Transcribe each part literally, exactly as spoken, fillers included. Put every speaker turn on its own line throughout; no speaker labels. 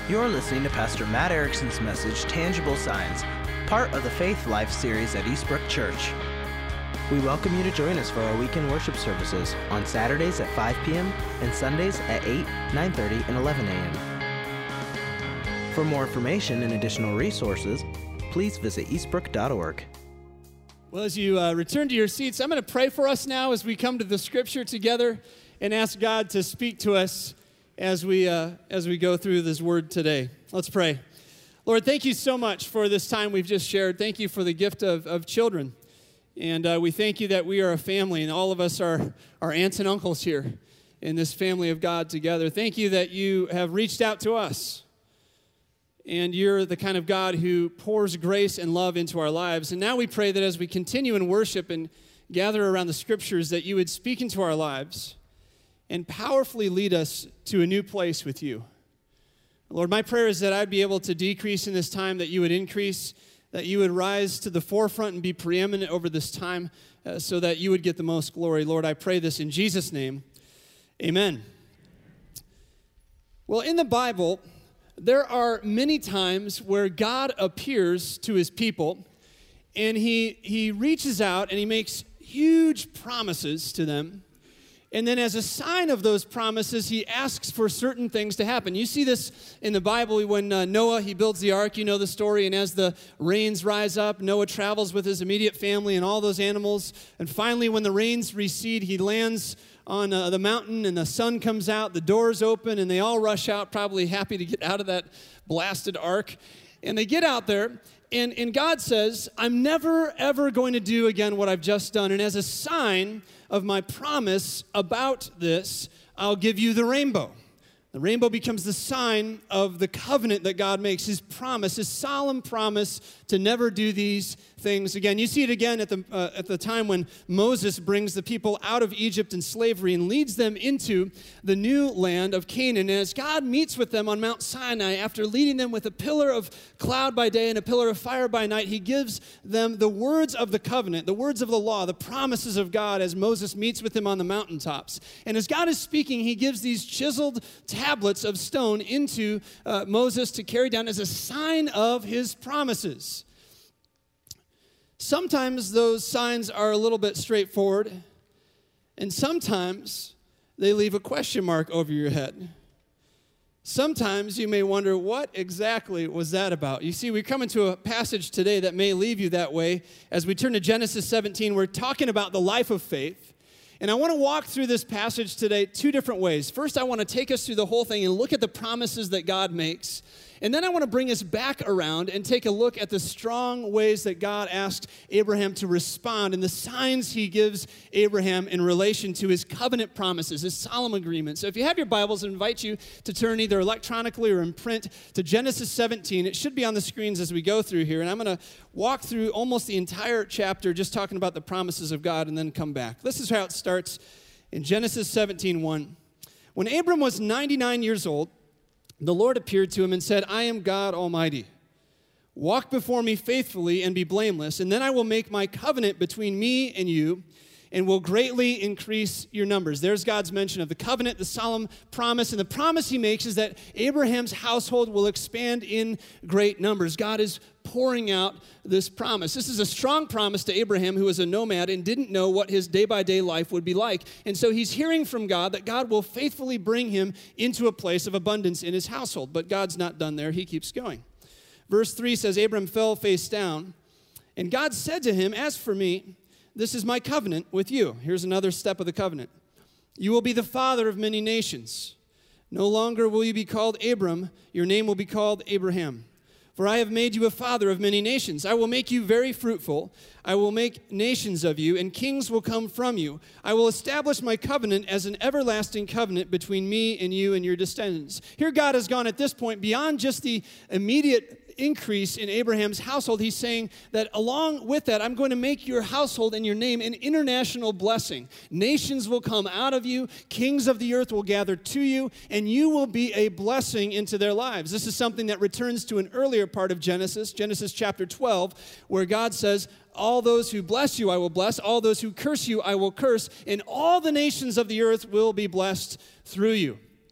You're listening to Pastor Matt Erickson's message, Tangible Signs, part of the Faith Life series at Eastbrook Church. We welcome you to join us for our weekend worship services on Saturdays at five p.m. and Sundays at eight, nine thirty, and eleven a.m. For more information and additional resources, please visit eastbrook dot org.
Well, as you uh, return to your seats, I'm going to pray for us now as we come to the Scripture together and ask God to speak to us as we uh, as we go through this word today. Let's pray. Lord, thank you so much for this time we've just shared. Thank you for the gift of, of children. And uh, we thank you that we are a family, and all of us are, are aunts and uncles here in this family of God together. Thank you that you have reached out to us. And you're the kind of God who pours grace and love into our lives. And now we pray that as we continue in worship and gather around the Scriptures, that you would speak into our lives and powerfully lead us to a new place with you. Lord, my prayer is that I'd be able to decrease in this time, that you would increase, that you would rise to the forefront and be preeminent over this time, uh, so that you would get the most glory. Lord, I pray this in Jesus' name. Amen. Well, in the Bible, there are many times where God appears to his people, and he, he reaches out and he makes huge promises to them. And then as a sign of those promises, he asks for certain things to happen. You see this in the Bible when uh, Noah, he builds the ark, you know the story, and as the rains rise up, Noah travels with his immediate family and all those animals. And finally, when the rains recede, he lands on uh, the mountain and the sun comes out, the doors open, and they all rush out, probably happy to get out of that blasted ark. And they get out there, and, and God says, I'm never, ever going to do again what I've just done. And as a sign of my promise about this, I'll give you the rainbow. The rainbow becomes the sign of the covenant that God makes, his promise, his solemn promise to never do these things again. You see it again at the uh, at the time when Moses brings the people out of Egypt in slavery and leads them into the new land of Canaan. And as God meets with them on Mount Sinai, after leading them with a pillar of cloud by day and a pillar of fire by night, he gives them the words of the covenant, the words of the law, the promises of God as Moses meets with him on the mountaintops. And as God is speaking, he gives these chiseled tablets of stone into uh, Moses to carry down as a sign of his promises. Sometimes those signs are a little bit straightforward, and sometimes they leave a question mark over your head. Sometimes you may wonder, what exactly was that about? You see, we come into a passage today that may leave you that way. As we turn to Genesis seventeen, we're talking about the life of faith. And I want to walk through this passage today two different ways. First, I want to take us through the whole thing and look at the promises that God makes. And then I want to bring us back around and take a look at the strong ways that God asked Abraham to respond and the signs he gives Abraham in relation to his covenant promises, his solemn agreement. So if you have your Bibles, I invite you to turn either electronically or in print to Genesis seventeen. It should be on the screens as we go through here. And I'm going to walk through almost the entire chapter just talking about the promises of God and then come back. This is how it starts in Genesis seventeen one. When Abram was ninety-nine years old, the Lord appeared to him and said, I am God Almighty. Walk before me faithfully and be blameless, and then I will make my covenant between me and you and will greatly increase your numbers. There's God's mention of the covenant, the solemn promise, and the promise he makes is that Abraham's household will expand in great numbers. God is pouring out this promise. This is a strong promise to Abraham, who was a nomad and didn't know what his day-by-day life would be like. And so he's hearing from God that God will faithfully bring him into a place of abundance in his household. But God's not done there. He keeps going. Verse three says, Abram fell face down, and God said to him, as for me, this is my covenant with you. Here's another step of the covenant. You will be the father of many nations. No longer will you be called Abram. Your name will be called Abraham. For I have made you a father of many nations. I will make you very fruitful. I will make nations of you, and kings will come from you. I will establish my covenant as an everlasting covenant between me and you and your descendants. Here God has gone at this point beyond just the immediate increase in Abraham's household. He's saying that along with that, I'm going to make your household and your name an international blessing. Nations will come out of you, kings of the earth will gather to you, and you will be a blessing into their lives. This is something that returns to an earlier part of Genesis, Genesis chapter twelve, where God says, all those who bless you I will bless, all those who curse you I will curse, and all the nations of the earth will be blessed through you.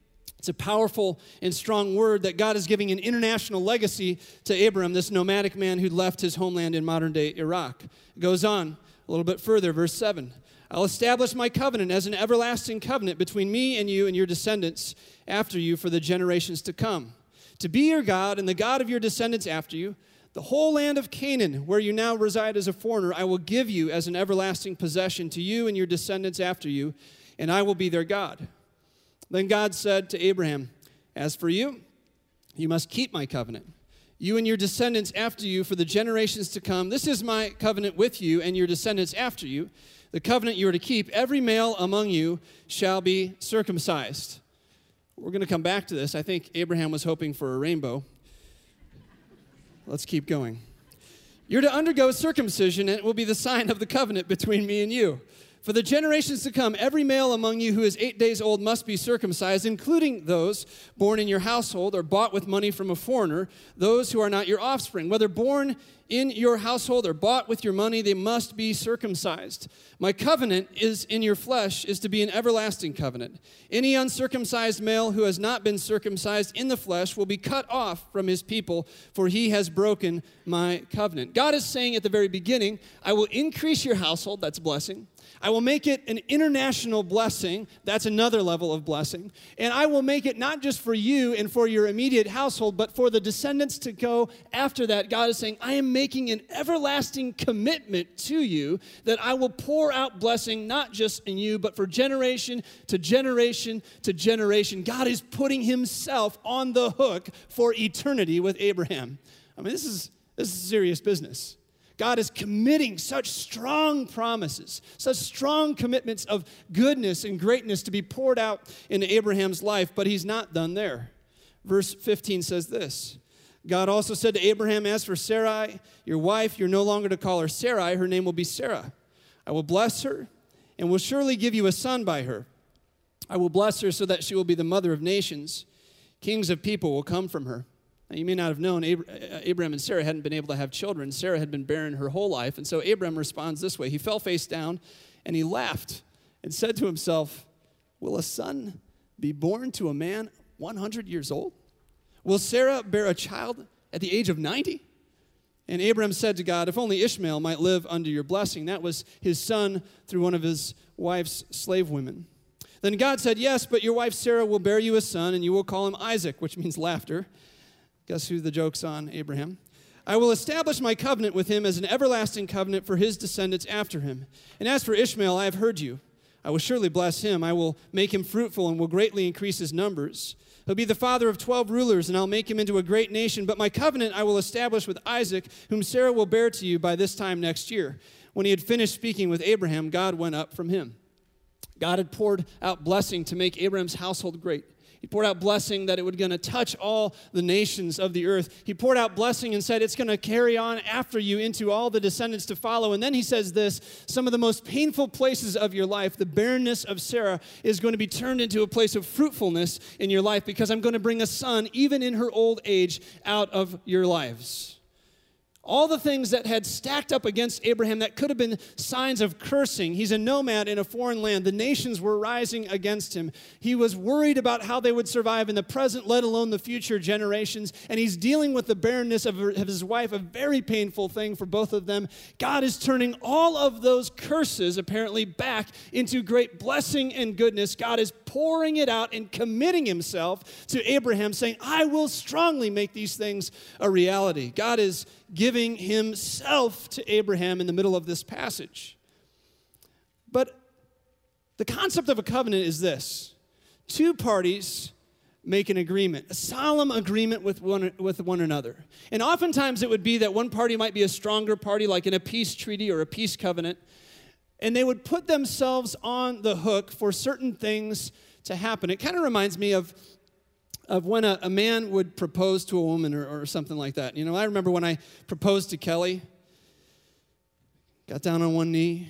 It's a powerful and strong word that God is giving an international legacy to Abram, this nomadic man who left his homeland in modern-day Iraq. It goes on a little bit further, verse seven. I'll establish my covenant as an everlasting covenant between me and you and your descendants after you for the generations to come. To be your God and the God of your descendants after you, the whole land of Canaan, where you now reside as a foreigner, I will give you as an everlasting possession to you and your descendants after you, and I will be their God. Then God said to Abraham, as for you, you must keep my covenant. You and your descendants after you for the generations to come. This is my covenant with you and your descendants after you. The covenant you are to keep. Every male among you shall be circumcised. We're going to come back to this. I think Abraham was hoping for a rainbow. Let's keep going. You're to undergo circumcision, and it will be the sign of the covenant between me and you. For the generations to come, every male among you who is eight days old must be circumcised, including those born in your household or bought with money from a foreigner, those who are not your offspring. Whether born in your household or bought with your money, they must be circumcised. My covenant is in your flesh is to be an everlasting covenant. Any uncircumcised male who has not been circumcised in the flesh will be cut off from his people, for he has broken my covenant. God is saying at the very beginning, I will increase your household, that's blessing. I will make it an international blessing. That's another level of blessing. And I will make it not just for you and for your immediate household, but for the descendants to go after that. God is saying, I am making an everlasting commitment to you that I will pour out blessing not just in you, but for generation to generation to generation. God is putting himself on the hook for eternity with Abraham. I mean, this is, this is serious business. God is committing such strong promises, such strong commitments of goodness and greatness to be poured out into Abraham's life, but he's not done there. Verse fifteen says this, God also said to Abraham, as for Sarai, your wife, you're no longer to call her Sarai, her name will be Sarah. I will bless her and will surely give you a son by her. I will bless her so that she will be the mother of nations. Kings of people will come from her. Now, you may not have known, Abraham and Sarah hadn't been able to have children. Sarah had been barren her whole life, and so Abraham responds this way. He fell face down, and he laughed and said to himself, will a son be born to a man one hundred years old? Will Sarah bear a child at the age of ninety? And Abraham said to God, if only Ishmael might live under your blessing. That was his son through one of his wife's slave women. Then God said, yes, but your wife Sarah will bear you a son, and you will call him Isaac, which means laughter. Guess who the joke's on? Abraham. I will establish my covenant with him as an everlasting covenant for his descendants after him. And as for Ishmael, I have heard you. I will surely bless him. I will make him fruitful and will greatly increase his numbers. He'll be the father of twelve rulers, and I'll make him into a great nation. But my covenant I will establish with Isaac, whom Sarah will bear to you by this time next year. When he had finished speaking with Abraham, God went up from him. God had poured out blessing to make Abraham's household great. He poured out blessing that it was going to touch all the nations of the earth. He poured out blessing and said it's going to carry on after you into all the descendants to follow. And then he says this, some of the most painful places of your life, the barrenness of Sarah, is going to be turned into a place of fruitfulness in your life because I'm going to bring a son, even in her old age, out of your lives. All the things that had stacked up against Abraham that could have been signs of cursing. He's a nomad in a foreign land. The nations were rising against him. He was worried about how they would survive in the present, let alone the future generations. And he's dealing with the barrenness of his wife, a very painful thing for both of them. God is turning all of those curses, apparently, back into great blessing and goodness. God is pouring it out and committing himself to Abraham, saying, I will strongly make these things a reality. God is giving himself to Abraham in the middle of this passage. But the concept of a covenant is this. Two parties make an agreement, a solemn agreement with one, with one another. And oftentimes it would be that one party might be a stronger party, like in a peace treaty or a peace covenant, and they would put themselves on the hook for certain things to happen. It kind of reminds me of of when a, a man would propose to a woman or, or something like that. You know, I remember when I proposed to Kelly, got down on one knee.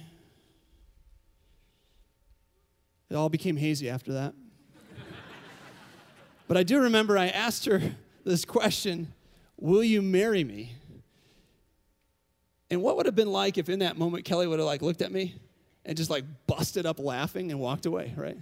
It all became hazy after that. But I do remember I asked her this question, will you marry me? And what would have been like if in that moment Kelly would have like looked at me and just like busted up laughing and walked away, right?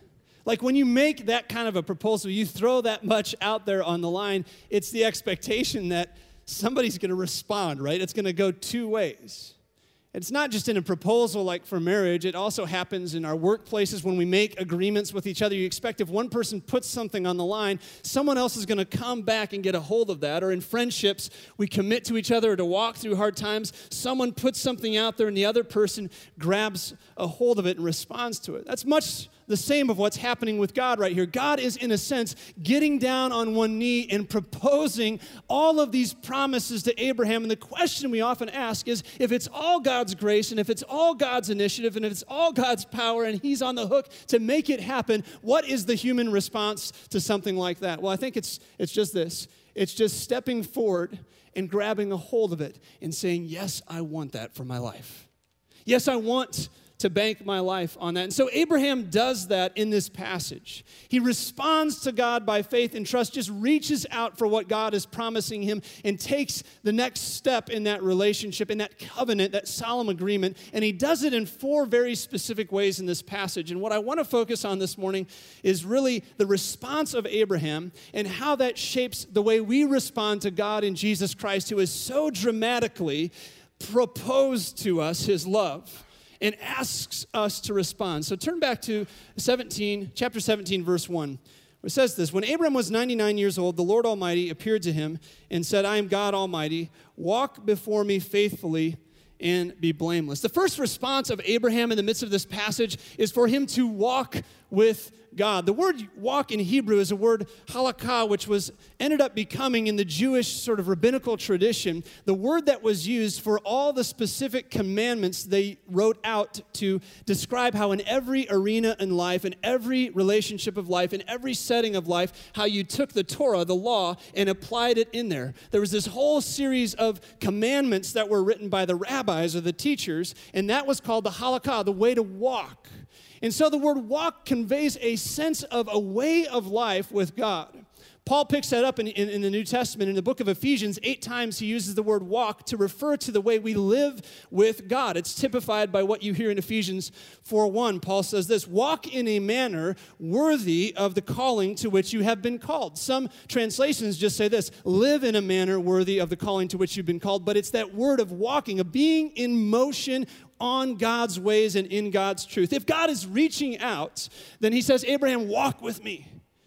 Like when you make that kind of a proposal, you throw that much out there on the line, it's the expectation that somebody's going to respond, right? It's going to go two ways. It's not just in a proposal like for marriage. It also happens in our workplaces when we make agreements with each other. You expect if one person puts something on the line, someone else is going to come back and get a hold of that. Or in friendships, we commit to each other to walk through hard times. Someone puts something out there and the other person grabs a hold of it and responds to it. That's much the same of what's happening with God right here. God is, in a sense, getting down on one knee and proposing all of these promises to Abraham. And the question we often ask is, if it's all God's grace and if it's all God's initiative and if it's all God's power and he's on the hook to make it happen, what is the human response to something like that? Well, I think it's it's just this. It's just stepping forward and grabbing a hold of it and saying, yes, I want that for my life. Yes, I want to bank my life on that. And so Abraham does that in this passage. He responds to God by faith and trust, just reaches out for what God is promising him and takes the next step in that relationship, in that covenant, that solemn agreement. And he does it in four very specific ways in this passage. And what I want to focus on this morning is really the response of Abraham and how that shapes the way we respond to God in Jesus Christ, who has so dramatically proposed to us his love and asks us to respond. So turn back to seventeen, chapter seventeen, verse one. It says this: when Abram was ninety-nine years old, the Lord Almighty appeared to him and said, I am God Almighty. Walk before me faithfully and be blameless. The first response of Abraham in the midst of this passage is for him to walk with God. The word walk in Hebrew is a word halakha, which was ended up becoming in the Jewish sort of rabbinical tradition the word that was used for all the specific commandments they wrote out to describe how in every arena in life, in every relationship of life, in every setting of life, how you took the Torah, the law, and applied it in there. There was this whole series of commandments that were written by the rabbis or the teachers, and that was called the halakha, the way to walk. And so the word walk conveys a sense of a way of life with God. Paul picks that up in, in, in the New Testament. In the book of Ephesians, eight times he uses the word walk to refer to the way we live with God. It's typified by what you hear in Ephesians four one. Paul says this: walk in a manner worthy of the calling to which you have been called. Some translations just say this: live in a manner worthy of the calling to which you've been called. But it's that word of walking, of being in motion on God's ways and in God's truth. If God is reaching out, then he says, Abraham, walk with me.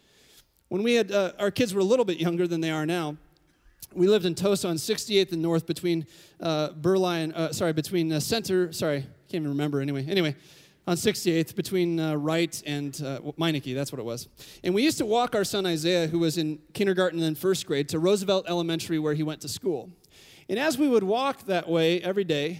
When we had, uh, our kids were a little bit younger than they are now, we lived in Tosa on sixty-eighth and North between uh, Burleigh and, uh, sorry, between uh, Center, sorry, can't even remember anyway. Anyway, on sixty-eighth between uh, Wright and uh, Meineke, that's what it was. And we used to walk our son Isaiah, who was in kindergarten and then first grade, to Roosevelt Elementary where he went to school. And as we would walk that way every day,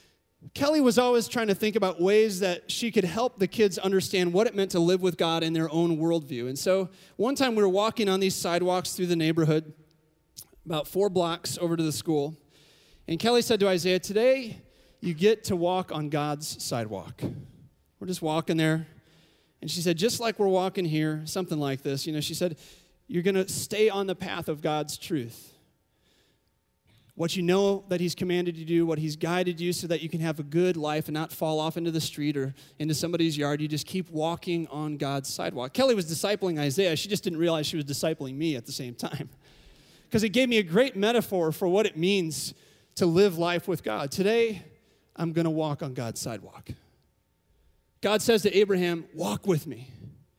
Kelly was always trying to think about ways that she could help the kids understand what it meant to live with God in their own worldview. And so one time we were walking on these sidewalks through the neighborhood, about four blocks over to the school, and Kelly said to Isaiah, today you get to walk on God's sidewalk. We're just walking there, and she said, just like we're walking here, something like this, you know, she said, you're going to stay on the path of God's truth. What you know that he's commanded you to do, what he's guided you so that you can have a good life and not fall off into the street or into somebody's yard. You just keep walking on God's sidewalk. Kelly was discipling Isaiah. She just didn't realize she was discipling me at the same time. Because it gave me a great metaphor for what it means to live life with God. Today, I'm going to walk on God's sidewalk. God says to Abraham, walk with me.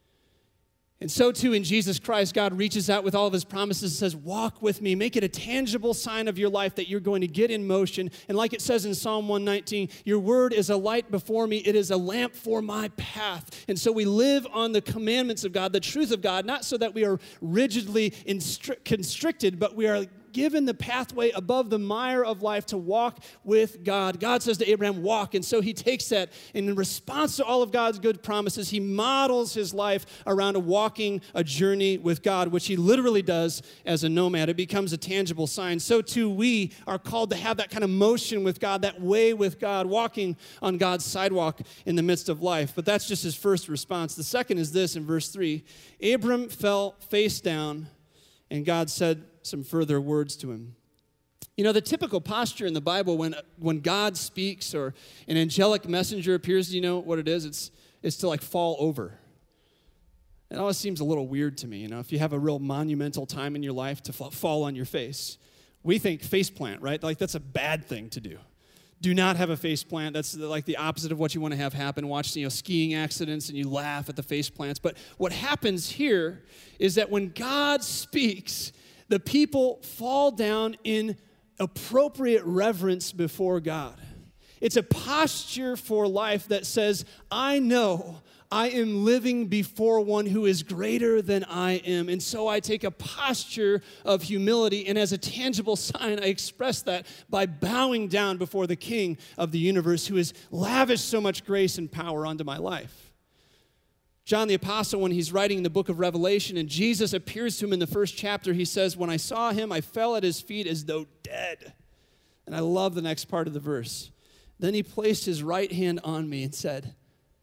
And so too in Jesus Christ, God reaches out with all of his promises and says, walk with me. Make it a tangible sign of your life that you're going to get in motion. And like it says in Psalm one nineteen, your word is a light before me. It is a lamp for my path. And so we live on the commandments of God, the truth of God, not so that we are rigidly instri- constricted, but we are given the pathway above the mire of life to walk with God. God says to Abraham, walk. And so he takes that, and in response to all of God's good promises, he models his life around a walking, a journey with God, which he literally does as a nomad. It becomes a tangible sign. So too we are called to have that kind of motion with God, that way with God, walking on God's sidewalk in the midst of life. But that's just his first response. The second is this in verse three. Abram fell face down, and God said some further words to him. You know, the typical posture in the Bible when when God speaks or an angelic messenger appears, do you know what it is? It's, it's to like fall over. It always seems a little weird to me, you know, if you have a real monumental time in your life to fall on your face. We think face plant, right? Like that's a bad thing to do. Do not have a face plant. That's like the opposite of what you want to have happen. Watch, you know, skiing accidents and you laugh at the face plants. But what happens here is that when God speaks, the people fall down in appropriate reverence before God. It's a posture for life that says, I know I am living before one who is greater than I am. And so I take a posture of humility, and as a tangible sign, I express that by bowing down before the King of the universe who has lavished so much grace and power onto my life. John the Apostle, when he's writing the book of Revelation, and Jesus appears to him in the first chapter, he says, when I saw him, I fell at his feet as though dead. And I love the next part of the verse. Then he placed his right hand on me and said,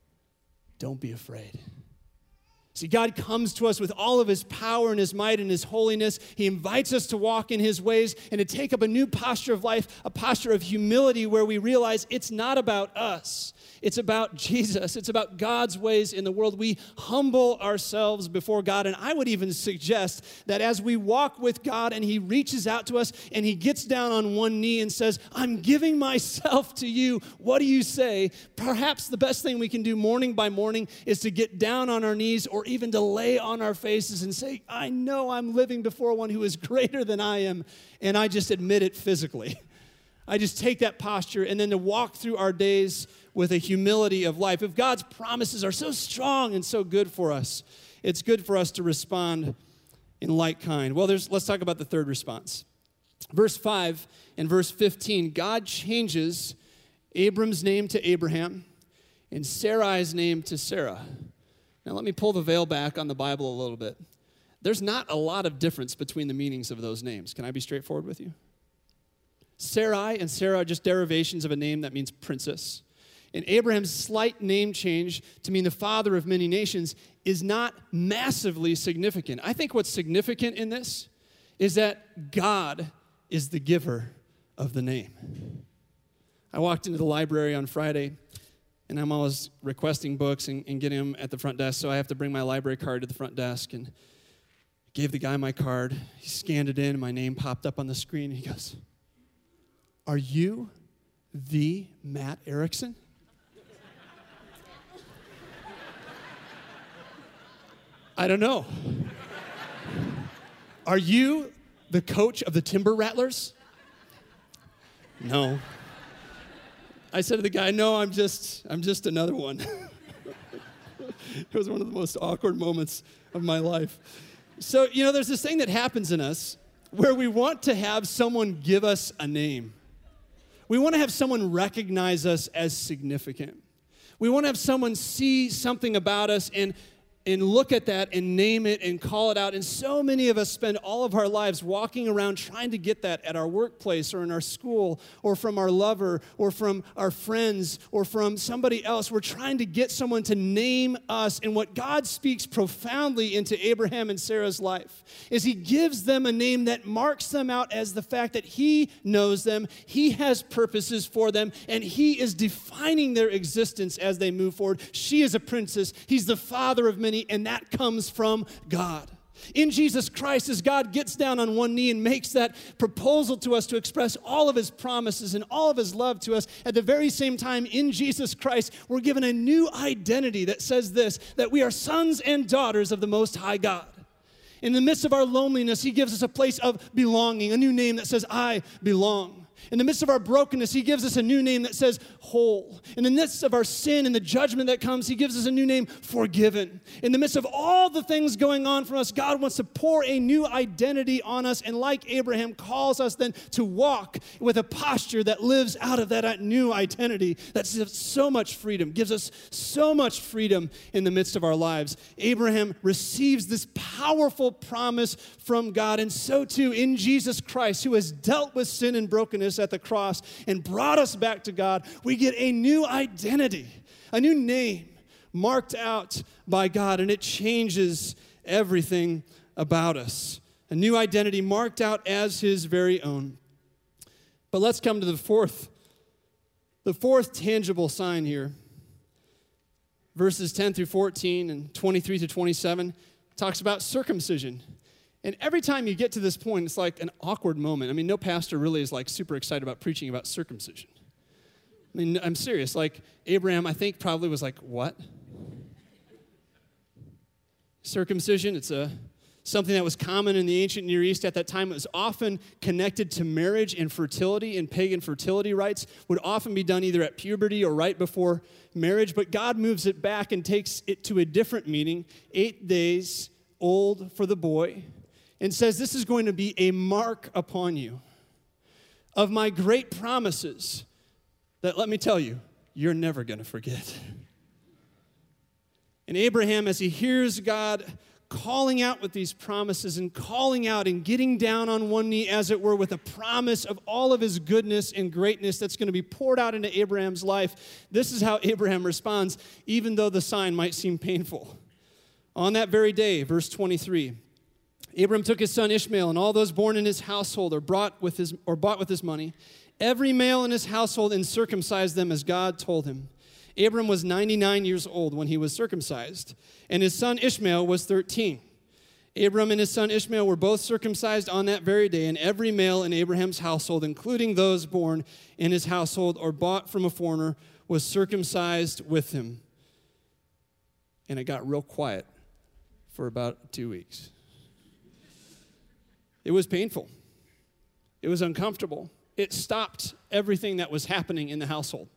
don't be afraid. See, God comes to us with all of his power and his might and his holiness. He invites us to walk in his ways and to take up a new posture of life, a posture of humility where we realize it's not about us. It's about Jesus. It's about God's ways in the world. We humble ourselves before God. And I would even suggest that as we walk with God and he reaches out to us and he gets down on one knee and says, I'm giving myself to you. What do you say? Perhaps the best thing we can do morning by morning is to get down on our knees or even to lay on our faces and say, I know I'm living before one who is greater than I am. And I just admit it physically. I just take that posture and then to walk through our days with a humility of life. If God's promises are so strong and so good for us, it's good for us to respond in like kind. Well, there's, let's talk about the third response. Verse five and verse fifteen, God changes Abram's name to Abraham and Sarai's name to Sarah. Now, let me pull the veil back on the Bible a little bit. There's not a lot of difference between the meanings of those names. Can I be straightforward with you? Sarai and Sarah are just derivations of a name that means princess. And Abraham's slight name change to mean the father of many nations is not massively significant. I think what's significant in this is that God is the giver of the name. I walked into the library on Friday, and I'm always requesting books and, and getting them at the front desk, so I have to bring my library card to the front desk, and gave the guy my card. He scanned it in, and my name popped up on the screen, and he goes, are you the Matt Erickson? I don't know. Are you the coach of the Timber Rattlers? No. I said to the guy, no, I'm just, I'm just another one. It was one of the most awkward moments of my life. So, you know, there's this thing that happens in us where we want to have someone give us a name. We want to have someone recognize us as significant. We want to have someone see something about us and and look at that and name it and call it out. And so many of us spend all of our lives walking around trying to get that at our workplace or in our school or from our lover or from our friends or from somebody else. We're trying to get someone to name us. And what God speaks profoundly into Abraham and Sarah's life is he gives them a name that marks them out as the fact that he knows them, he has purposes for them, and he is defining their existence as they move forward. She is a princess. He's the father of many. And that comes from God. In Jesus Christ, as God gets down on one knee and makes that proposal to us to express all of his promises and all of his love to us, at the very same time, in Jesus Christ, we're given a new identity that says this, that we are sons and daughters of the Most High God. In the midst of our loneliness, he gives us a place of belonging, a new name that says, I belong. In the midst of our brokenness, he gives us a new name that says whole. In the midst of our sin and the judgment that comes, he gives us a new name, forgiven. In the midst of all the things going on for us, God wants to pour a new identity on us, and like Abraham, calls us then to walk with a posture that lives out of that new identity. That's so much freedom, gives us so much freedom in the midst of our lives. Abraham receives this powerful promise from God, and so too in Jesus Christ, who has dealt with sin and brokenness at the cross and brought us back to God, we get a new identity, a new name marked out by God, and it changes everything about us. A new identity marked out as his very own. But let's come to the fourth, the fourth tangible sign here. verses ten through fourteen and twenty-three to twenty-seven talks about circumcision. And every time you get to this point, it's like an awkward moment. I mean, no pastor really is like super excited about preaching about circumcision. I mean, I'm serious. Like, Abraham, I think, probably was like, what? Circumcision, it's a something that was common in the ancient Near East at that time. It was often connected to marriage and fertility, and pagan fertility rites would often be done either at puberty or right before marriage. But God moves it back and takes it to a different meaning, eight days old for the boy, and says this is going to be a mark upon you of my great promises that, let me tell you, you're never going to forget. And Abraham, as he hears God calling out with these promises and calling out and getting down on one knee, as it were, with a promise of all of his goodness and greatness that's going to be poured out into Abraham's life, this is how Abraham responds, even though the sign might seem painful. On that very day, verse twenty-three, Abram took his son Ishmael and all those born in his household or brought with his or bought with his money, every male in his household, and circumcised them as God told him. Abram was ninety-nine years old when he was circumcised, and his son Ishmael was thirteen. Abram and his son Ishmael were both circumcised on that very day, and every male in Abraham's household, including those born in his household or bought from a foreigner, was circumcised with him. And it got real quiet for about two weeks. It was painful. It was uncomfortable. It stopped everything that was happening in the household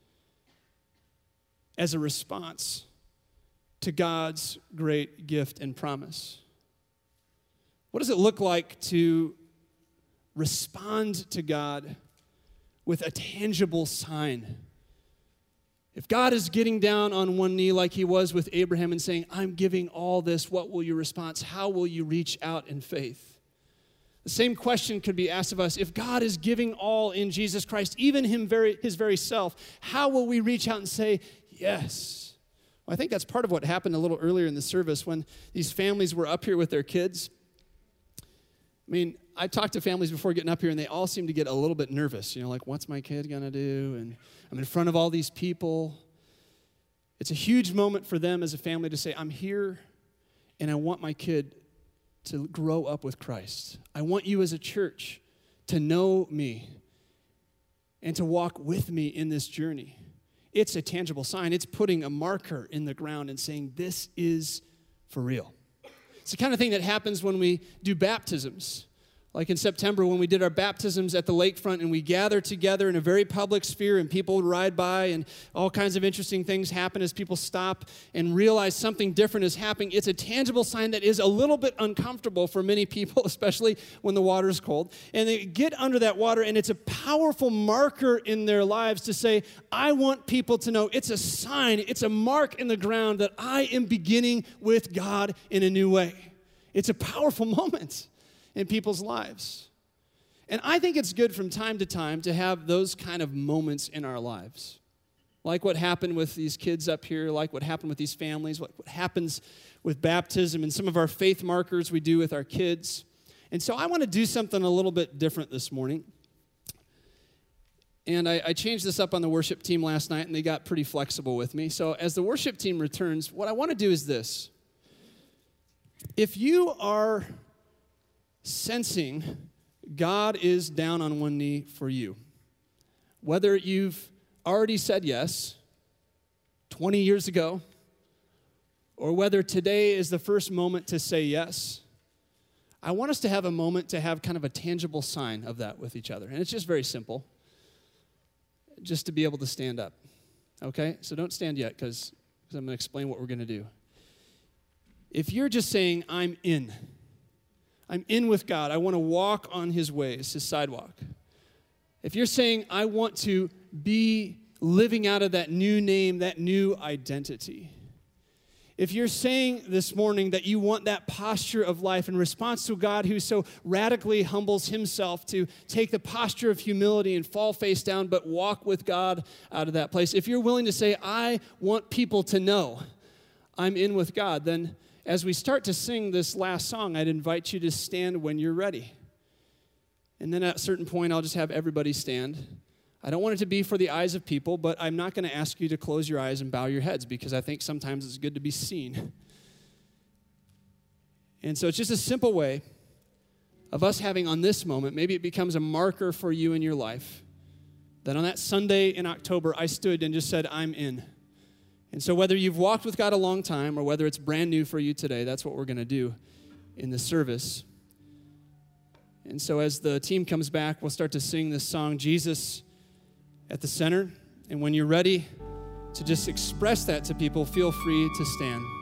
as a response to God's great gift and promise. What does it look like to respond to God with a tangible sign? If God is getting down on one knee like he was with Abraham and saying, I'm giving all this, what will your response? How will you reach out in faith? The same question could be asked of us. If God is giving all in Jesus Christ, even him very, his very self, how will we reach out and say, yes? Well, I think that's part of what happened a little earlier in the service when these families were up here with their kids. I mean, I talked to families before getting up here, and they all seem to get a little bit nervous. You know, like, what's my kid going to do? And I'm in front of all these people. It's a huge moment for them as a family to say, I'm here, and I want my kid to grow up with Christ. I want you as a church to know me and to walk with me in this journey. It's a tangible sign. It's putting a marker in the ground and saying, this is for real. It's the kind of thing that happens when we do baptisms. Like in September when we did our baptisms at the lakefront and we gather together in a very public sphere and people would ride by and all kinds of interesting things happen as people stop and realize something different is happening. It's a tangible sign that is a little bit uncomfortable for many people, especially when the water is cold. And they get under that water and it's a powerful marker in their lives to say, I want people to know it's a sign, it's a mark in the ground that I am beginning with God in a new way. It's a powerful moment in people's lives. And I think it's good from time to time to have those kind of moments in our lives. Like what happened with these kids up here, like what happened with these families, what, what happens with baptism and some of our faith markers we do with our kids. And so I want to do something a little bit different this morning. And I, I changed this up on the worship team last night, and they got pretty flexible with me. So as the worship team returns, what I want to do is this. If you are sensing God is down on one knee for you, whether you've already said yes twenty years ago, or whether today is the first moment to say yes, I want us to have a moment to have kind of a tangible sign of that with each other. And it's just very simple, just to be able to stand up. Okay? So don't stand yet, because I'm going to explain what we're going to do. If you're just saying, I'm in, I'm in with God, I want to walk on his ways, his sidewalk. If you're saying, I want to be living out of that new name, that new identity. If you're saying this morning that you want that posture of life in response to God who so radically humbles himself to take the posture of humility and fall face down, but walk with God out of that place. If you're willing to say, I want people to know I'm in with God, then as we start to sing this last song, I'd invite you to stand when you're ready. And then at a certain point, I'll just have everybody stand. I don't want it to be for the eyes of people, but I'm not going to ask you to close your eyes and bow your heads because I think sometimes it's good to be seen. And so it's just a simple way of us having on this moment, maybe it becomes a marker for you in your life, that on that Sunday in October, I stood and just said, I'm in. And so whether you've walked with God a long time or whether it's brand new for you today, that's what we're going to do in the service. And so as the team comes back, we'll start to sing this song, Jesus at the Center. And when you're ready to just express that to people, feel free to stand.